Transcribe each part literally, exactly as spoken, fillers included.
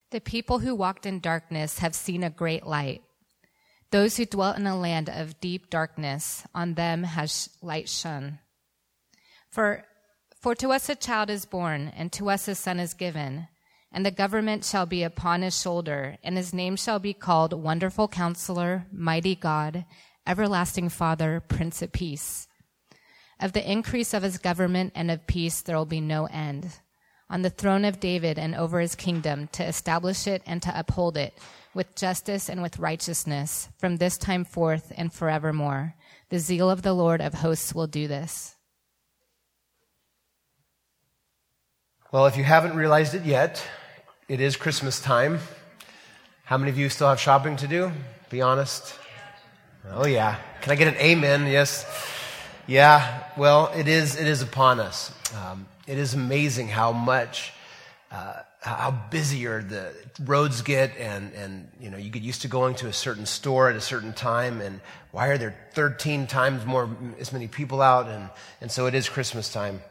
The people who walked in darkness have seen a great light. Those who dwelt in a land of deep darkness, on them has light shone. For, for to us a child is born, and to us a son is given, and the government shall be upon his shoulder, and his name shall be called Wonderful Counselor, Mighty God, Everlasting Father, Prince of Peace. Of the increase of his government and of peace there will be no end. On the throne of David and over his kingdom, to establish it and to uphold it with justice and with righteousness from this time forth and forevermore. The zeal of the Lord of hosts will do this. Well, if you haven't realized it yet, it is Christmas time. How many of you still have shopping to do? Be honest. Oh yeah. Can I get an amen? Yes. Yeah. Well, it is, it is upon us. Um, It is amazing how much, uh, how busier the roads get, and, and, you know, you get used to going to a certain store at a certain time, and why are there thirteen times more, as many people out? And, and so it is Christmas time.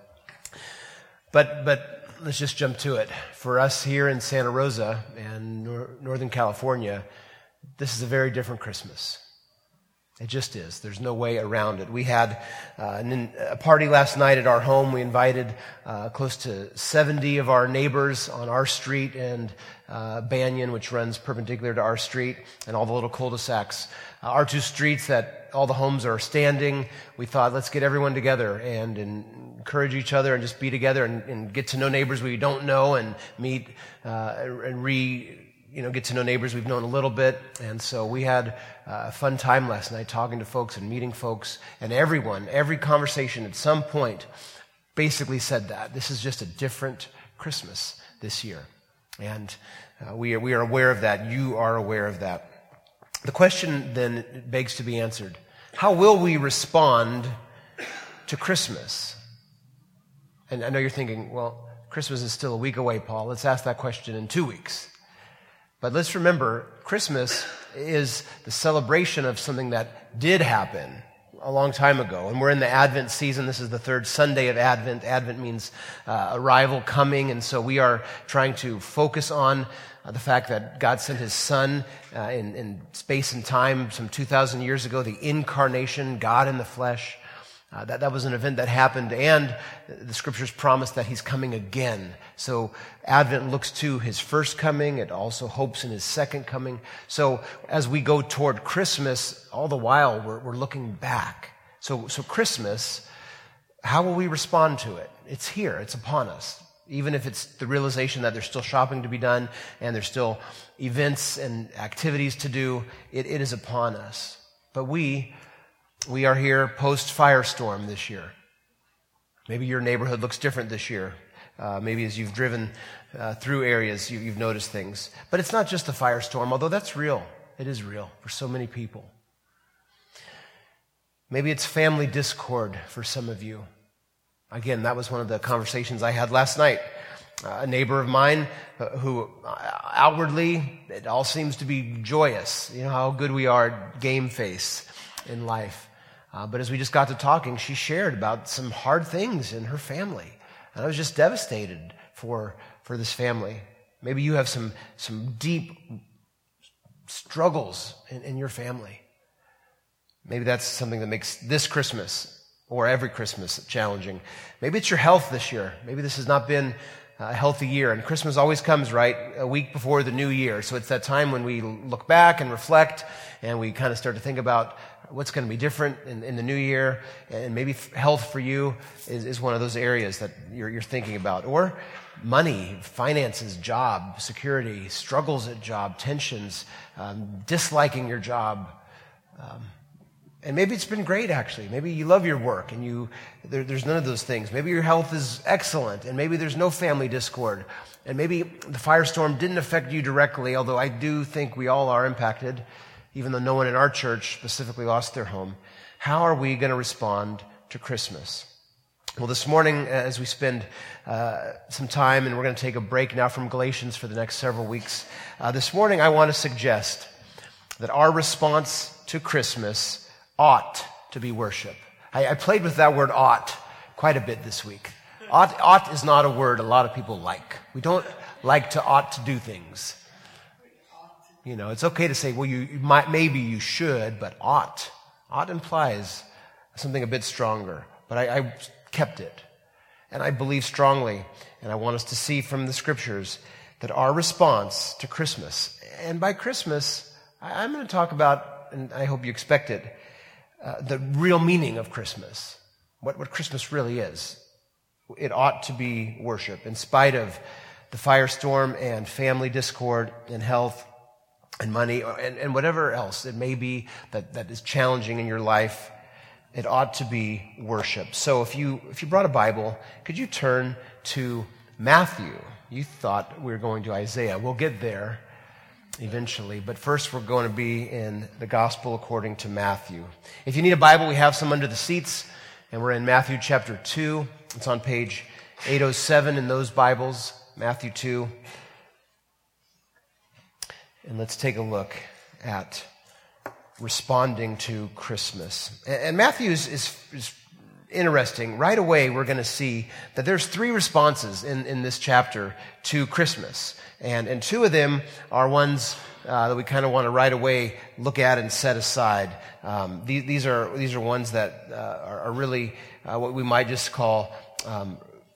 But, but let's just jump to it. For us here in Santa Rosa and nor- Northern California, this is a very different Christmas. It just is. There's no way around it. We had uh, an, a party last night at our home. We invited uh, close to seventy of our neighbors on our street and uh, Banyan, which runs perpendicular to our street, and all the little cul-de-sacs. Uh, our two streets that all the homes are standing. We thought, let's get everyone together and, and encourage each other and just be together and, and get to know neighbors we don't know and meet uh, and re... you know, get to know neighbors we've known a little bit. And so we had a fun time last night talking to folks and meeting folks. And everyone, every conversation at some point basically said that. This is just a different Christmas this year. And uh, we are, we are aware of that. You are aware of that. The question then begs to be answered. How will we respond to Christmas? And I know you're thinking, well, Christmas is still a week away, Paul. Let's ask that question in two weeks. But let's remember, Christmas is the celebration of something that did happen a long time ago. And we're in the Advent season. This is the third Sunday of Advent. Advent means uh, arrival, coming. And so we are trying to focus on uh, the fact that God sent his Son uh, in, in space and time some two thousand years ago, the incarnation, God in the flesh. Uh, that, that was an event that happened, and the scriptures promise that he's coming again. So Advent looks to his first coming. It also hopes in his second coming. So as we go toward Christmas, all the while we're, we're looking back. So, so Christmas, how will we respond to it? It's here. It's upon us. Even if it's the realization that there's still shopping to be done and there's still events and activities to do, it, it is upon us. But we... We are here post-firestorm this year. Maybe your neighborhood looks different this year. Uh, maybe as you've driven uh, through areas, you, you've noticed things. But it's not just the firestorm, although that's real. It is real for so many people. Maybe it's family discord for some of you. Again, that was one of the conversations I had last night. Uh, a neighbor of mine uh, who uh, outwardly, it all seems to be joyous. You know how good we are at game face in life. Uh, but as we just got to talking, she shared about some hard things in her family. And I was just devastated for, for this family. Maybe you have some, some deep struggles in, in your family. Maybe that's something that makes this Christmas or every Christmas challenging. Maybe it's your health this year. Maybe this has not been a healthy year. And Christmas always comes, right, a week before the new year. So it's that time when we look back and reflect and we kind of start to think about what's going to be different in, in the new year. And maybe health for you is, is one of those areas that you're, you're thinking about. Or money, finances, job, security, struggles at job, tensions, um, disliking your job. Um, and maybe it's been great, actually. Maybe you love your work and you there, there's none of those things. Maybe your health is excellent and maybe there's no family discord. And maybe the firestorm didn't affect you directly, although I do think we all are impacted, even though no one in our church specifically lost their home. How are we going to respond to Christmas? Well, this morning, as we spend uh, some time, and we're going to take a break now from Galatians for the next several weeks, uh, this morning I want to suggest that our response to Christmas ought to be worship. I, I played with that word ought quite a bit this week. Ought, ought is not a word a lot of people like. We don't like to ought to do things. You know, it's okay to say, well, you, you might, maybe you should, but ought. Ought implies something a bit stronger. But I, I kept it. And I believe strongly, and I want us to see from the scriptures, that our response to Christmas, and by Christmas, I, I'm going to talk about, and I hope you expect it, uh, the real meaning of Christmas, what, what Christmas really is. It ought to be worship, in spite of the firestorm and family discord and health and money and, and whatever else it may be that, that is challenging in your life. It ought to be worship. So if you if you brought a Bible, could you turn to Matthew? You thought we were going to Isaiah. We'll get there eventually, but first we're going to be in the Gospel according to Matthew. If you need a Bible, we have some under the seats, and we're in Matthew chapter two. It's on page eight oh seven in those Bibles, Matthew two. And let's take a look at responding to Christmas. And Matthew is, is, is interesting. Right away, we're going to see that there's three responses in, in this chapter to Christmas. And, and two of them are ones uh, that we kind of want to right away look at and set aside. Um, these, these are these are ones that uh, are, are really uh, what we might just call um,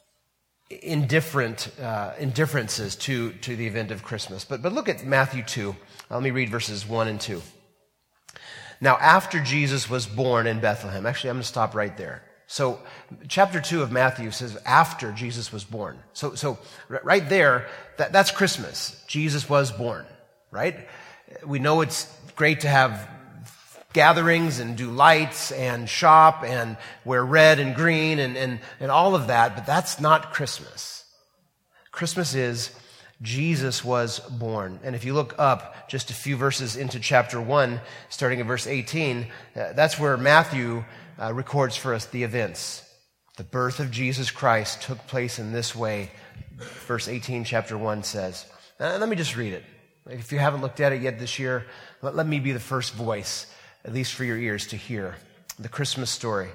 indifferent uh, indifferences to, to the event of Christmas. But, but look at Matthew two. Let me read verses one and two. Now, after Jesus was born in Bethlehem, actually, I'm going to stop right there. So, chapter two of Matthew says after Jesus was born. So, so right there, that, that's Christmas. Jesus was born, right? We know it's great to have gatherings and do lights and shop and wear red and green and, and, and all of that, but that's not Christmas. Christmas is Jesus was born. And if you look up just a few verses into chapter one, starting at verse eighteen, uh, that's where Matthew uh, records for us the events. The birth of Jesus Christ took place in this way. Verse eighteen, chapter one says, uh, let me just read it. If you haven't looked at it yet this year, let, let me be the first voice, at least for your ears to hear. The Christmas story.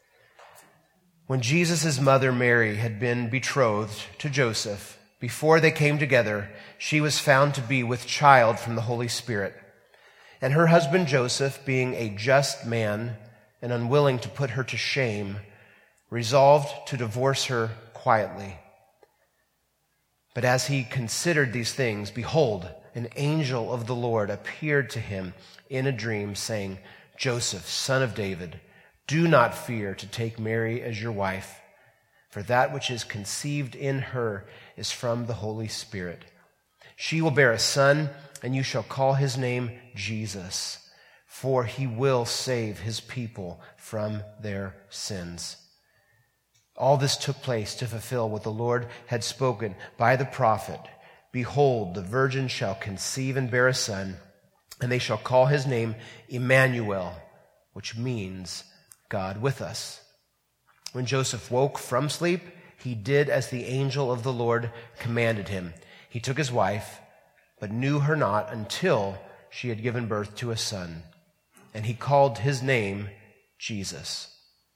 When Jesus' mother Mary had been betrothed to Joseph, before they came together, she was found to be with child from the Holy Spirit. And her husband Joseph, being a just man and unwilling to put her to shame, resolved to divorce her quietly. But as he considered these things, behold, an angel of the Lord appeared to him in a dream, saying, Joseph, son of David, do not fear to take Mary as your wife, for that which is conceived in her is from the Holy Spirit. She will bear a son, and you shall call his name Jesus, for he will save his people from their sins. All this took place to fulfill what the Lord had spoken by the prophet. Behold, the virgin shall conceive and bear a son, and they shall call his name Emmanuel, which means God with us. When Joseph woke from sleep, he did as the angel of the Lord commanded him. He took his wife, but knew her not until she had given birth to a son. And he called his name Jesus.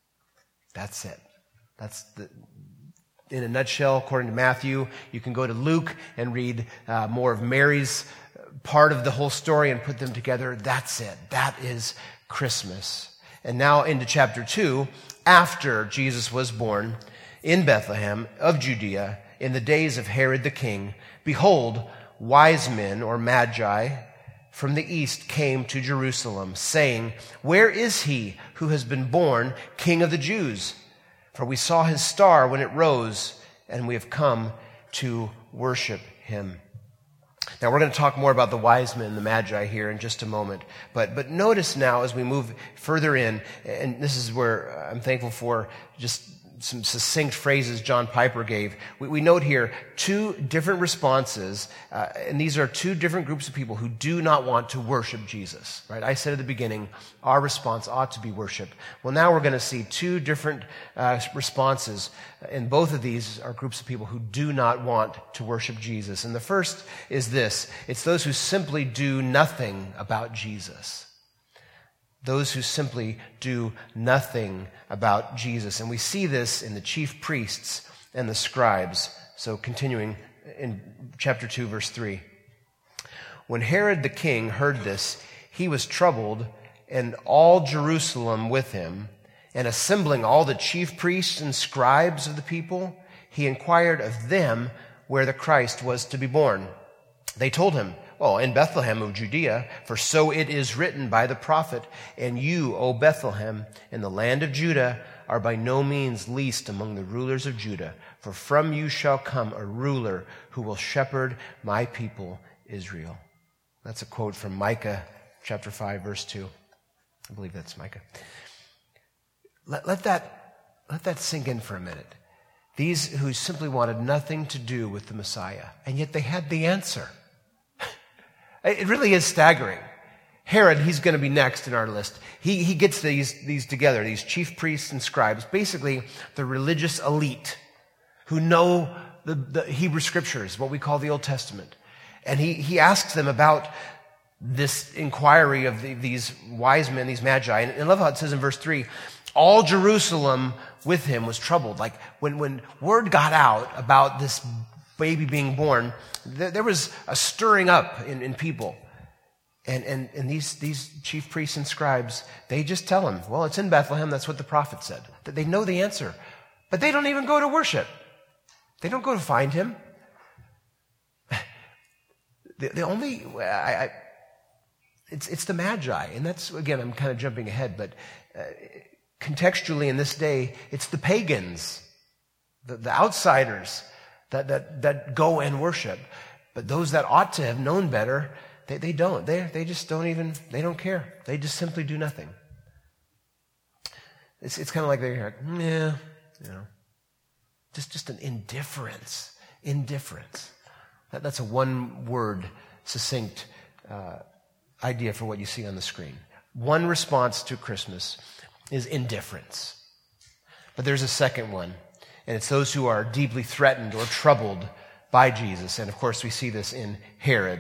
That's it. That's the, in a nutshell, according to Matthew. You can go to Luke and read uh, more of Mary's part of the whole story and put them together. That's it. That is Christmas. And now into chapter two, after Jesus was born in Bethlehem of Judea in the days of Herod the king, behold, wise men or magi from the east came to Jerusalem, saying, where is he who has been born King of the Jews? For we saw his star when it rose, and we have come to worship him. Now, we're going to talk more about the wise men, the magi, here in just a moment. But but notice now as we move further in, and this is where I'm thankful for just some succinct phrases John Piper gave. We, we note here two different responses, uh, and these are two different groups of people who do not want to worship Jesus. Right? I said at the beginning, our response ought to be worship. Well, now we're going to see two different uh, responses, and both of these are groups of people who do not want to worship Jesus. And the first is this: it's those who simply do nothing about Jesus. Those who simply do nothing about Jesus. And we see this in the chief priests and the scribes. So continuing in chapter two, verse three. When Herod the king heard this, he was troubled, and all Jerusalem with him. And assembling all the chief priests and scribes of the people, he inquired of them where the Christ was to be born. They told him, well, in Bethlehem of Judea, for so it is written by the prophet, and you, O Bethlehem, in the land of Judah, are by no means least among the rulers of Judah, for from you shall come a ruler who will shepherd my people Israel. That's a quote from Micah chapter five, verse two. I believe that's Micah. Let, let that, let that sink in for a minute. These who simply wanted nothing to do with the Messiah, and yet they had the answer. It really is staggering. Herod, he's going to be next in our list. He, he gets these, these together, these chief priests and scribes, basically the religious elite who know the, the Hebrew scriptures, what we call the Old Testament. And he, he asks them about this inquiry of the, these wise men, these magi. And I love how it says in verse three, all Jerusalem with him was troubled. Like when, when word got out about this baby being born, there, there was a stirring up in, in people. And, and, and these, these chief priests and scribes, they just tell him, well, it's in Bethlehem. That's what the prophet said. That they know the answer. But they don't even go to worship. They don't go to find him. The, the only, I, I, it's, it's the Magi. And that's, again, I'm kind of jumping ahead, but uh, contextually in this day, it's the pagans, the, the outsiders that, that, that go and worship. But those that ought to have known better, they, they don't. They, they just don't even, they don't care. They just simply do nothing. It's, it's kind of like they're like, yeah, you know, just, just an indifference, indifference. That, that's a one-word, succinct uh, idea for what you see on the screen. One response to Christmas is indifference. But there's a second one, and it's those who are deeply threatened or troubled by Jesus. And of course, we see this in Herod.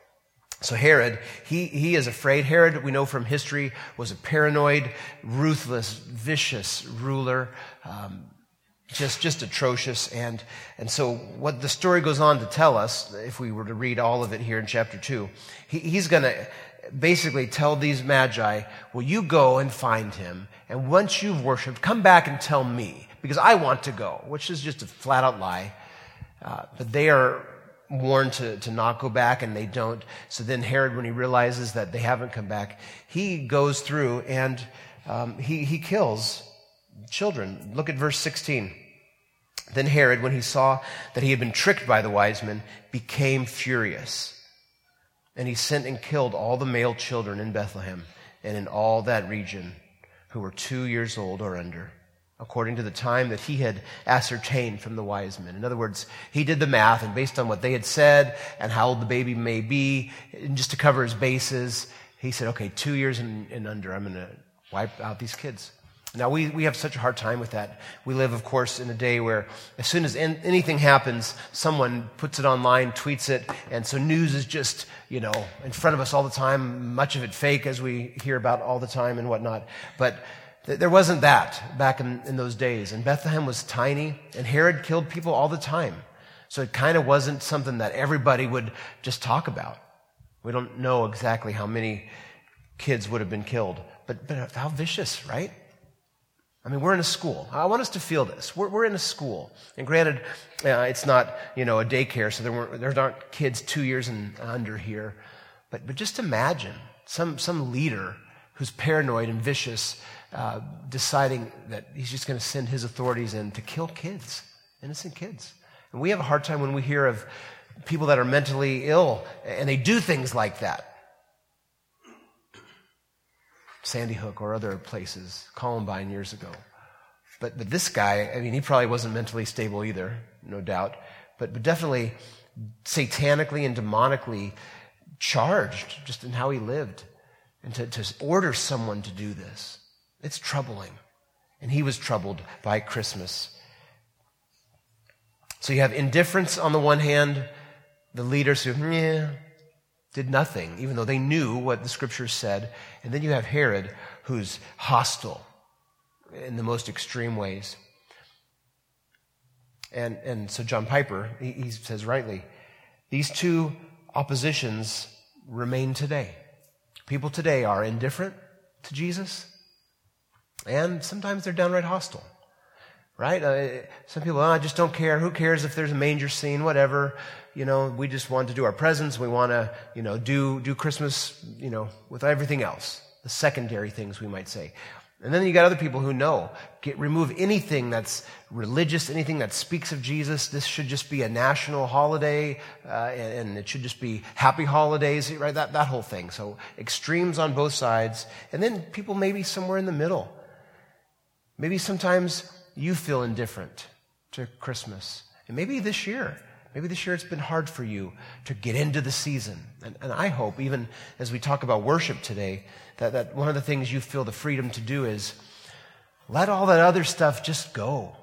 So Herod, he, he is afraid. Herod, we know from history, was a paranoid, ruthless, vicious ruler. Um, Just, just atrocious. And, and so what the story goes on to tell us, if we were to read all of it here in chapter two, he, he's going to basically tell these magi, well, you go and find him. And once you've worshiped, come back and tell me, because I want to go, which is just a flat out lie. Uh, but they are warned to, to not go back, and they don't. So then Herod, when he realizes that they haven't come back, he goes through and um, he, he kills children. Look at verse sixteen. Then Herod, when he saw that he had been tricked by the wise men, became furious. And he sent and killed all the male children in Bethlehem and in all that region who were two years old or under, according to the time that he had ascertained from the wise men. In other words, he did the math, and based on what they had said and how old the baby may be, and just to cover his bases, he said, okay, two years and, and under, I'm going to wipe out these kids. Now, we, we have such a hard time with that. We live, of course, in a day where as soon as in, anything happens, someone puts it online, tweets it, and so news is just, you know, in front of us all the time, much of it fake, as we hear about all the time and whatnot. But th- there wasn't that back in, in those days. And Bethlehem was tiny, and Herod killed people all the time. So it kind of wasn't something that everybody would just talk about. We don't know exactly how many kids would have been killed. But, but how vicious, right? I mean, we're in a school. I want us to feel this. We're, we're in a school. And granted, uh, it's not, you know, a daycare, so there, weren't, there aren't kids two years and under here. But, but just imagine some, some leader who's paranoid and vicious uh, deciding that he's just going to send his authorities in to kill kids, innocent kids. And we have a hard time when we hear of people that are mentally ill and they do things like that. Sandy Hook or other places, Columbine years ago. But but this guy, I mean, he probably wasn't mentally stable either, no doubt. But, but definitely satanically and demonically charged just in how he lived. And to, to order someone to do this, it's troubling. And he was troubled by Christmas. So you have indifference on the one hand, the leaders who, yeah, did nothing, even though they knew what the scriptures said. And then you have Herod, who's hostile in the most extreme ways. And and so John Piper, he, he says rightly, these two oppositions remain today. People today are indifferent to Jesus, and sometimes they're downright hostile, right? Uh, some people, oh, I just don't care. Who cares if there's a manger scene, whatever. You know, we just want to do our presents. We want to, you know, do do Christmas, you know, with everything else, the secondary things we might say. And then you got other people who know, get, remove anything that's religious, anything that speaks of Jesus. This should just be a national holiday, uh, and, and it should just be happy holidays, right? That, that whole thing. So extremes on both sides. And then people maybe somewhere in the middle. Maybe sometimes you feel indifferent to Christmas. And maybe this year, maybe this year it's been hard for you to get into the season. And, and I hope, even as we talk about worship today, that, that one of the things you feel the freedom to do is let all that other stuff just go.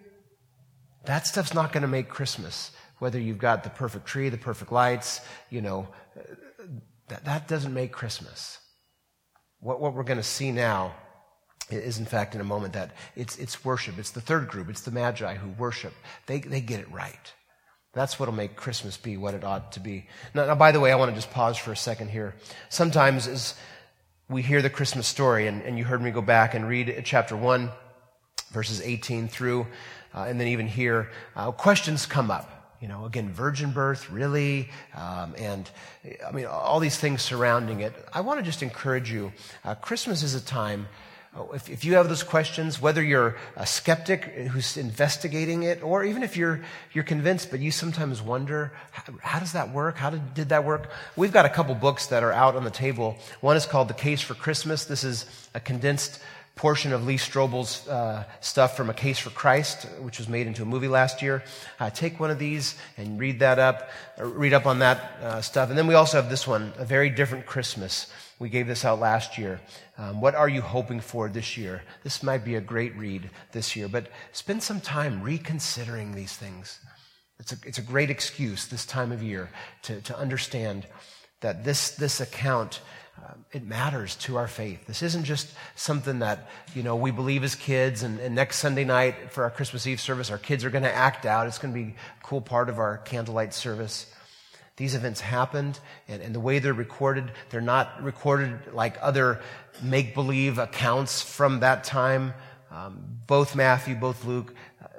That stuff's not going to make Christmas. Whether you've got the perfect tree, the perfect lights, you know, that, that doesn't make Christmas. What, what we're going to see now is, in fact, in a moment, that it's it's worship. It's the third group. It's the Magi who worship. They they get it right. That's what will make Christmas be what it ought to be. Now, now, by the way, I want to just pause for a second here. Sometimes as we hear the Christmas story, and, and you heard me go back and read chapter one, verses eighteen through, uh, and then even here, uh, questions come up. You know, again, virgin birth, really? Um, and, I mean, all these things surrounding it. I want to just encourage you. Uh, Christmas is a time, uh, if, if you have those questions, whether you're a skeptic who's investigating it, or even if you're you're convinced, but you sometimes wonder, how, how does that work? How did, did that work? We've got a couple books that are out on the table. One is called The Case for Christmas. This is a condensed portion of Lee Strobel's uh, stuff from A Case for Christ, which was made into a movie last year. Uh, take one of these and read that up, uh, read up on that uh, stuff. And then we also have this one, A Very Different Christmas. We gave this out last year. Um, what are you hoping for this year? This might be a great read this year, but spend some time reconsidering these things. It's a, it's a great excuse this time of year to, to understand that this, this account, Um, it matters to our faith. This isn't just something that, you know, we believe as kids, and, and next Sunday night for our Christmas Eve service, our kids are going to act out. It's going to be a cool part of our candlelight service. These events happened, and, and the way they're recorded, they're not recorded like other make-believe accounts from that time. Um, both Matthew, both Luke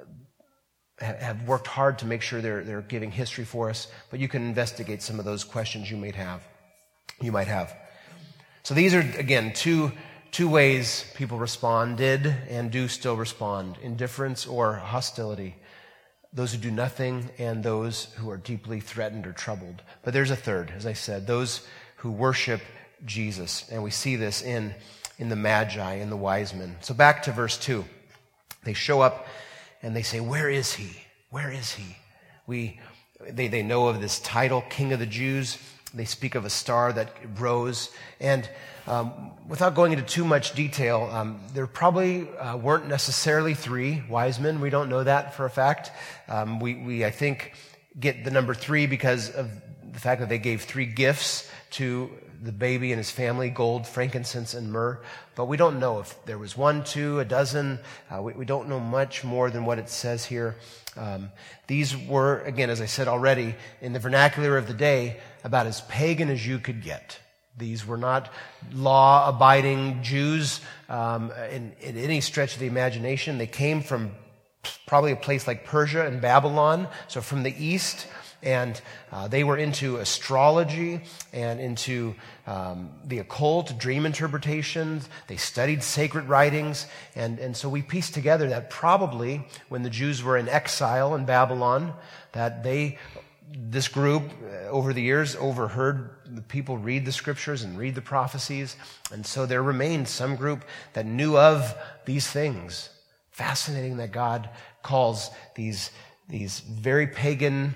uh, have worked hard to make sure they're, they're giving history for us, but you can investigate some of those questions you might have. You might have. So these are, again, two two ways people responded and do still respond: indifference or hostility. Those who do nothing and those who are deeply threatened or troubled. But there's a third, as I said, those who worship Jesus. And we see this in, in the Magi, in the wise men. So back to verse two. They show up and they say, where is he? Where is he? We they, they know of this title, King of the Jews. They speak of a star that rose. And um, without going into too much detail, um, there probably uh, weren't necessarily three wise men. We don't know that for a fact. Um, we, we, I think, get the number three because of the fact that they gave three gifts to the baby and his family: gold, frankincense, and myrrh. But we don't know if there was one, two, a dozen. Uh, we, we don't know much more than what it says here. Um, these were, again, as I said already, in the vernacular of the day, about as pagan as you could get. These were not law-abiding Jews um, in, in any stretch of the imagination. They came from probably a place like Persia and Babylon, so from the east. And uh, they were into astrology and into um, the occult, dream interpretations. They studied sacred writings. And, and so we piece together that probably when the Jews were in exile in Babylon, that they, this group uh, over the years overheard the people read the scriptures and read the prophecies. And so there remained some group that knew of these things. Fascinating that God calls these, these very pagan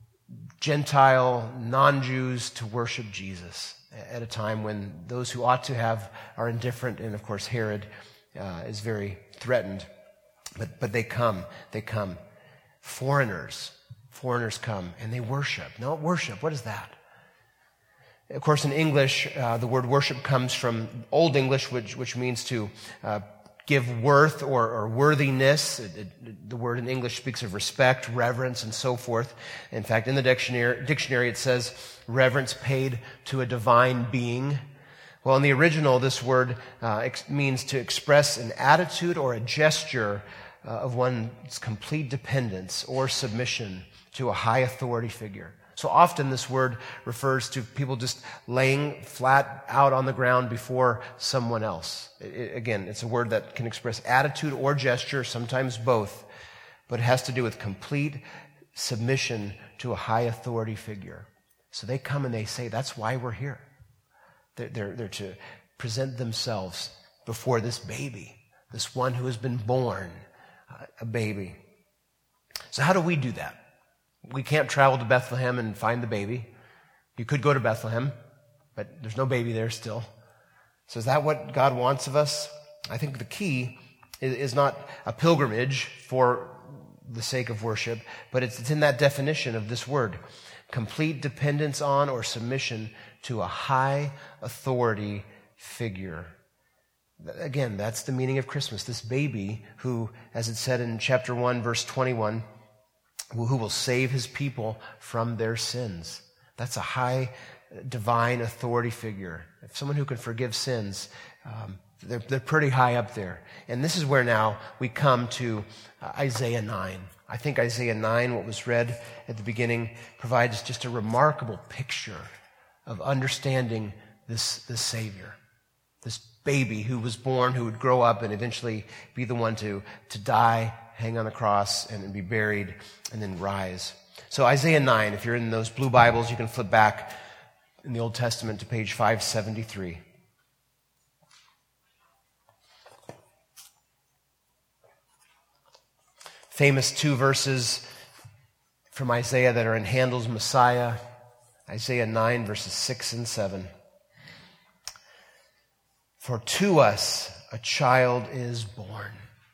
Gentile, non-Jews to worship Jesus at a time when those who ought to have are indifferent, and of course Herod uh, is very threatened. But but they come, they come. Foreigners, foreigners come and they worship. No, worship, what is that? Of course, in English, uh, the word worship comes from Old English, which which means to uh, give worth or, or worthiness. It, it, the word in English speaks of respect, reverence, and so forth. In fact, in the dictionary, dictionary it says reverence paid to a divine being. Well, in the original, this word uh, ex- means to express an attitude or a gesture uh, of one's complete dependence or submission to a high authority figure. So often this word refers to people just laying flat out on the ground before someone else. It, it, again, it's a word that can express attitude or gesture, sometimes both, but it has to do with complete submission to a high authority figure. So they come and they say, that's why we're here. They're, they're, they're to present themselves before this baby, this one who has been born, uh, a baby. So how do we do that? We can't travel to Bethlehem and find the baby. You could go to Bethlehem, but there's no baby there still. So is that what God wants of us? I think the key is, is not a pilgrimage for the sake of worship, but it's, it's in that definition of this word. Complete dependence on or submission to a high authority figure. Again, that's the meaning of Christmas. This baby who, as it said in chapter one, verse twenty-one, who will save his people from their sins. That's a high divine authority figure. If someone who can forgive sins, um, they're, they're pretty high up there. And this is where now we come to uh, Isaiah nine. I think Isaiah nine, what was read at the beginning, provides just a remarkable picture of understanding this, this Savior, this baby who was born, who would grow up and eventually be the one to, to die, hang on the cross, and be buried, and then rise. So Isaiah nine, if you're in those blue Bibles, you can flip back in the Old Testament to page five seventy-three. Famous two verses from Isaiah that are in Handel's Messiah, Isaiah nine, verses six and seven. For to us a child is born.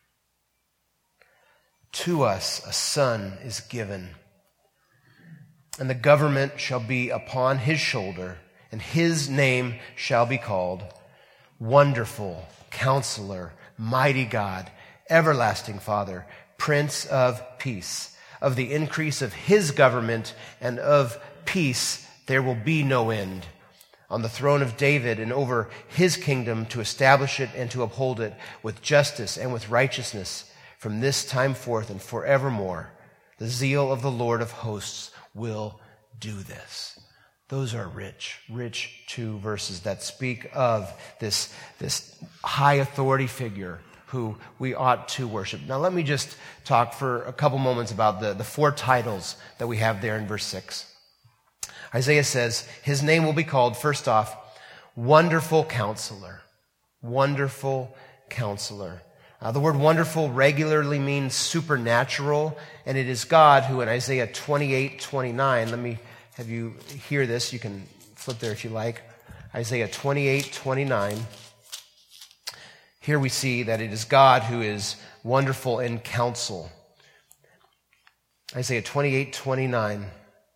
To us a son is given, and the government shall be upon his shoulder, and his name shall be called Wonderful, Counselor, Mighty God, Everlasting Father, Prince of Peace. Of the increase of his government and of peace there will be no end. On the throne of David and over his kingdom, to establish it and to uphold it with justice and with righteousness, from this time forth and forevermore. The zeal of the Lord of hosts will do this. Those are rich, rich two verses that speak of this, this high authority figure who we ought to worship. Now let me just talk for a couple moments about the, the four titles that we have there in verse six. Isaiah says, his name will be called, first off, Wonderful Counselor. Wonderful Counselor. Uh, the word wonderful regularly means supernatural, and it is God who in Isaiah twenty-eight twenty-nine, let me have you hear this. You can flip there if you like. Isaiah twenty-eight twenty-nine. Here we see that it is God who is wonderful in counsel. Isaiah twenty-eight twenty-nine.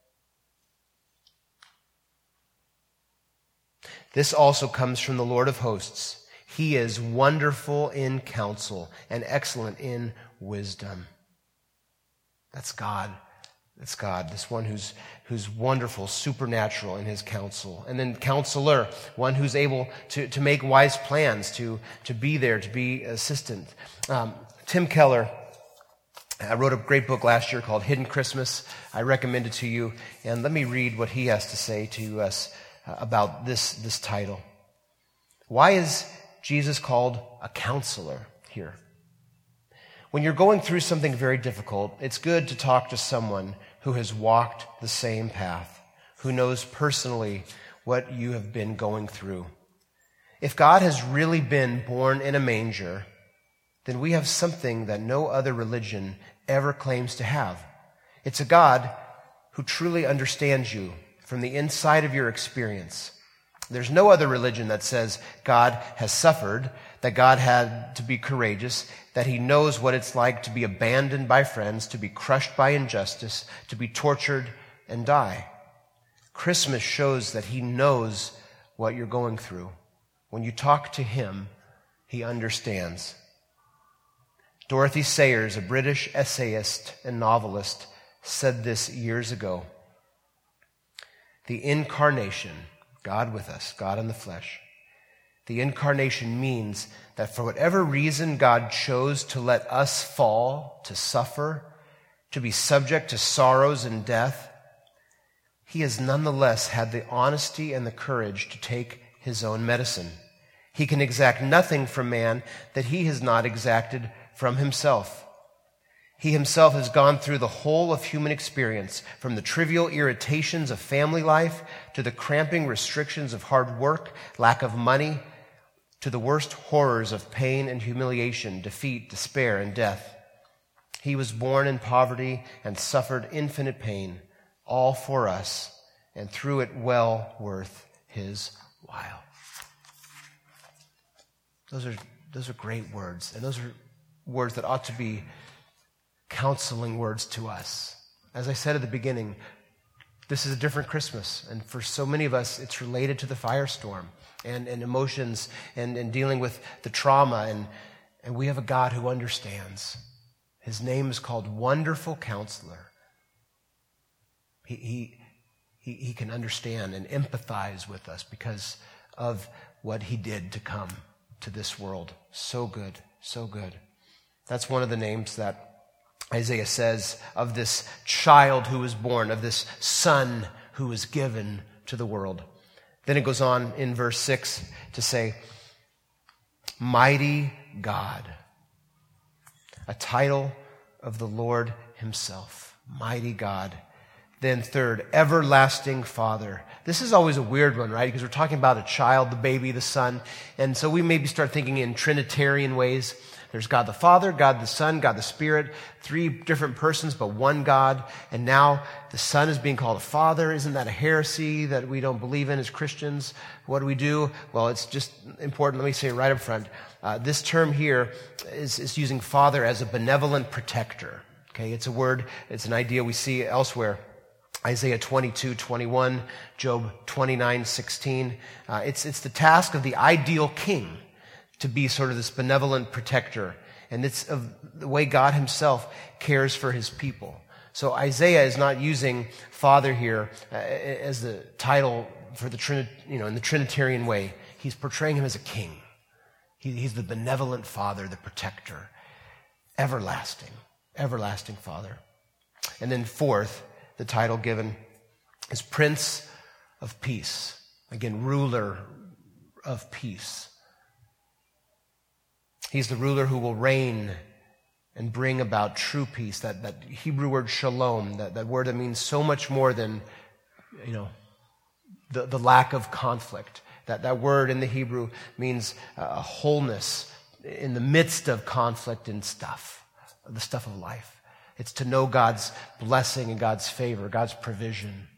This also comes from the Lord of hosts. He is wonderful in counsel and excellent in wisdom. That's God. That's God, this one who's who's wonderful, supernatural in his counsel. And then counselor, one who's able to, to make wise plans, to, to be there, to be assistant. Um, Tim Keller I wrote a great book last year called Hidden Christmas. I recommend it to you. And let me read what he has to say to us about this, this title. Why is Jesus called a counselor here? When you're going through something very difficult, it's good to talk to someone who has walked the same path, who knows personally what you have been going through. If God has really been born in a manger, then we have something that no other religion ever claims to have. It's a God who truly understands you from the inside of your experience. There's no other religion that says God has suffered, that God had to be courageous, that he knows what it's like to be abandoned by friends, to be crushed by injustice, to be tortured and die. Christmas shows that he knows what you're going through. When you talk to him, he understands. Dorothy Sayers, a British essayist and novelist, said this years ago. The incarnation, God with us, God in the flesh, the incarnation means that for whatever reason God chose to let us fall, to suffer, to be subject to sorrows and death, he has nonetheless had the honesty and the courage to take his own medicine. He can exact nothing from man that he has not exacted from himself. He himself has gone through the whole of human experience, from the trivial irritations of family life to the cramping restrictions of hard work, lack of money, to the worst horrors of pain and humiliation, defeat, despair, and death. He was born in poverty and suffered infinite pain, all for us, and through it well worth his while. Those are, those are great words, and those are words that ought to be counseling words to us. As I said at the beginning, this is a different Christmas, and for so many of us, it's related to the firestorm and, and emotions and, and dealing with the trauma, and, and we have a God who understands. His name is called Wonderful Counselor. He, he, he, he can understand and empathize with us because of what he did to come to this world. So good, so good. That's one of the names that Isaiah says of this child who was born, of this son who was given to the world. Then it goes on in verse six to say, Mighty God, a title of the Lord himself. Mighty God. Then third, Everlasting Father. This is always a weird one, right? Because we're talking about a child, the baby, the son. And so we maybe start thinking in Trinitarian ways. There's God the Father, God the Son, God the Spirit, three different persons, but one God. And now the Son is being called a Father. Isn't that a heresy that we don't believe in as Christians? What do we do? Well, it's just important. Let me say it right up front. Uh, this term here is, is using Father as a benevolent protector. Okay, it's a word, it's an idea we see elsewhere. Isaiah twenty-two twenty-one, Job twenty-nine sixteen. Uh, it's, it's the task of the ideal king to be sort of this benevolent protector. And it's of the way God himself cares for his people. So Isaiah is not using Father here uh, as the title for the Trinit, you know, in the Trinitarian way. He's portraying him as a king. He, he's the benevolent Father, the protector. Everlasting, everlasting Father. And then fourth, the title given is Prince of Peace. Again, ruler of peace. He's the ruler who will reign and bring about true peace. That, that Hebrew word shalom, that, that word that means so much more than, you know, the, the lack of conflict. That, that word in the Hebrew means a wholeness in the midst of conflict and stuff, the stuff of life. It's to know God's blessing and God's favor, God's provision.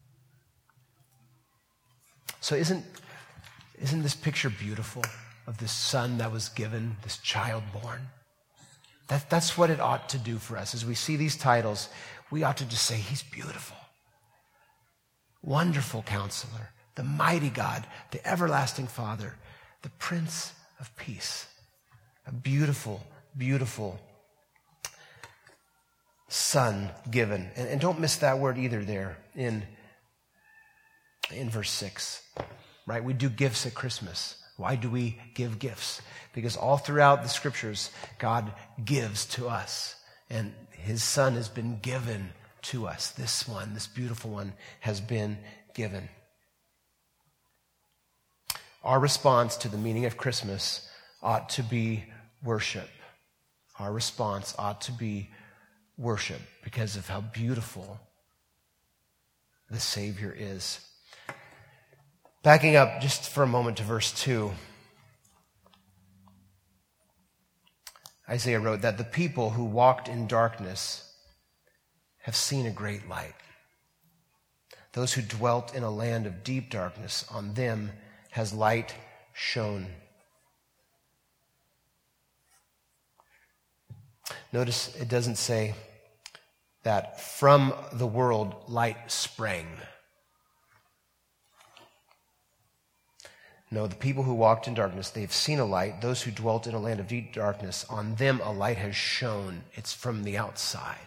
So isn't, isn't this picture beautiful? Of this son that was given, this child born. That, that's what it ought to do for us. As we see these titles, we ought to just say, he's beautiful. Wonderful Counselor, the mighty God, the everlasting Father, the Prince of Peace. A beautiful, beautiful son given. And, and don't miss that word either there in, in verse six. Right? We do gifts at Christmas. Why do we give gifts? Because all throughout the scriptures, God gives to us. And his son has been given to us. This one, this beautiful one, has been given. Our response to the meaning of Christmas ought to be worship. Our response ought to be worship because of how beautiful the Savior is. Backing up just for a moment to verse two. Isaiah wrote that the people who walked in darkness have seen a great light. Those who dwelt in a land of deep darkness, on them has light shone. Notice it doesn't say that from the world light sprang. No, the people who walked in darkness, they have seen a light. Those who dwelt in a land of deep darkness, on them a light has shone. It's from the outside.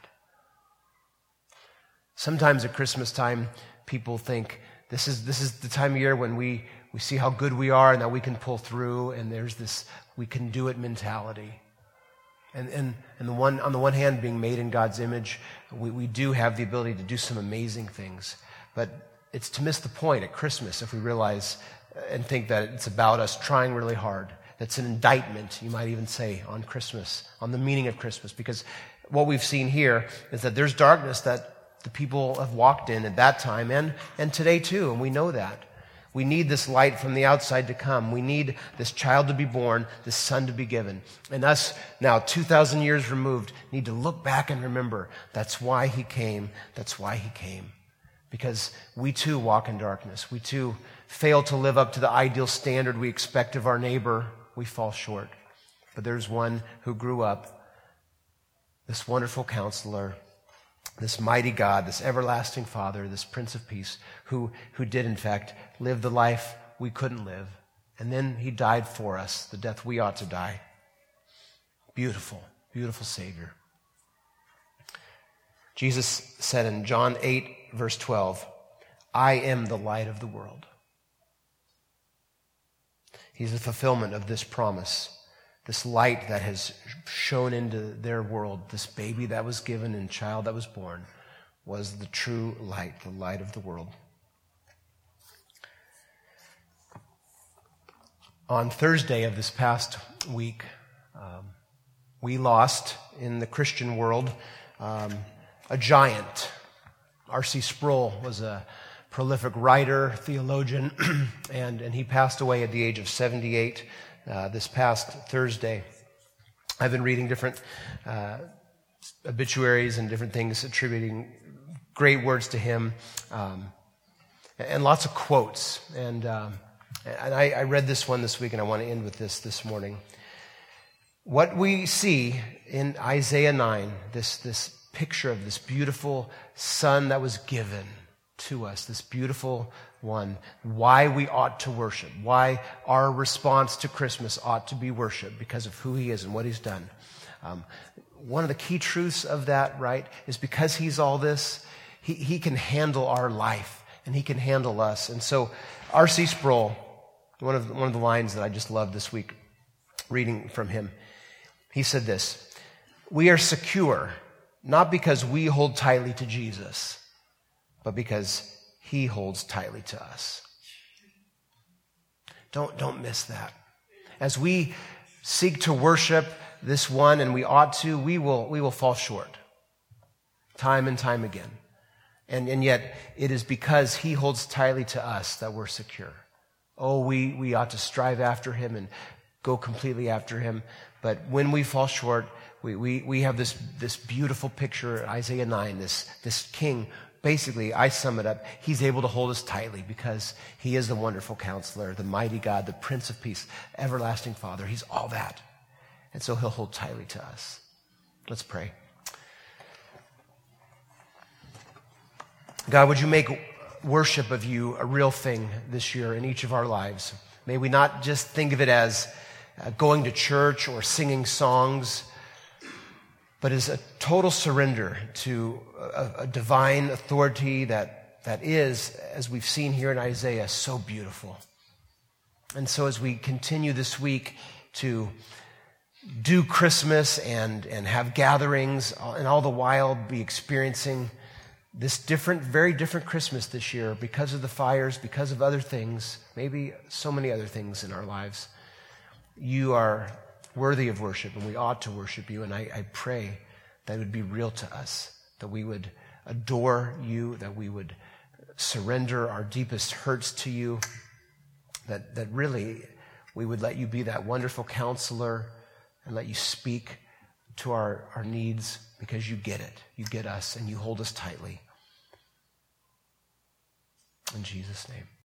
Sometimes at Christmas time, people think this is this is the time of year when we, we see how good we are and that we can pull through, and there's this we can do it mentality. And and, and the one on the one hand, being made in God's image, we, we do have the ability to do some amazing things. But it's to miss the point at Christmas if we realize and think that it's about us trying really hard. That's an indictment, you might even say, on Christmas, on the meaning of Christmas. Because what we've seen here is that there's darkness that the people have walked in at that time and, and today too, and we know that. We need this light from the outside to come. We need this child to be born, this son to be given. And us, now two thousand years removed, need to look back and remember that's why he came, that's why he came. Because we too walk in darkness. We too fail to live up to the ideal standard we expect of our neighbor. We fall short. But there's one who grew up, this wonderful counselor, this mighty God, this everlasting Father, this Prince of Peace, who, who did in fact live the life we couldn't live. And then he died for us, the death we ought to die. Beautiful, beautiful Savior. Jesus said in John eight, verse twelve, I am the light of the world. He's the fulfillment of this promise, this light that has shone into their world, this baby that was given and child that was born was the true light, the light of the world. On Thursday of this past week, um, we lost in the Christian world um, a giant. R C Sproul was a prolific writer, theologian, and, and he passed away at the age of seventy-eight uh, this past Thursday. I've been reading different uh, obituaries and different things attributing great words to him, um, and lots of quotes. And, um, and I, I read this one this week, and I want to end with this this morning. What we see in Isaiah nine, this, this picture of this beautiful son that was given to us, this beautiful one, why we ought to worship, why our response to Christmas ought to be worship because of who he is and what he's done. Um, one of the key truths of that, right, is because he's all this, he, he can handle our life and he can handle us. And so R C Sproul, one of, one of the lines that I just loved this week, reading from him, he said this, we are secure not because we hold tightly to Jesus, but because he holds tightly to us. Don't, don't miss that. As we seek to worship this one, and we ought to, we will, we will fall short time and time again. And, and yet it is because he holds tightly to us that we're secure. Oh, we, we ought to strive after him and go completely after him. But when we fall short, we, we, we have this, this beautiful picture, Isaiah nine, this, this king. Basically, I sum it up, he's able to hold us tightly because he is the wonderful counselor, the mighty God, the Prince of Peace, everlasting Father. He's all that. And so he'll hold tightly to us. Let's pray. God, would you make worship of you a real thing this year in each of our lives? May we not just think of it as uh, going to church or singing songs, but as a total surrender to a, a divine authority that, that is, as we've seen here in Isaiah, so beautiful. And so as we continue this week to do Christmas and, and have gatherings, and all the while be experiencing this different, very different Christmas this year because of the fires, because of other things, maybe so many other things in our lives, you are worthy of worship, and we ought to worship you. And I, I pray that it would be real to us, that we would adore you, that we would surrender our deepest hurts to you, that, that really we would let you be that wonderful counselor and let you speak to our, our needs because you get it. You get us and you hold us tightly. In Jesus' name.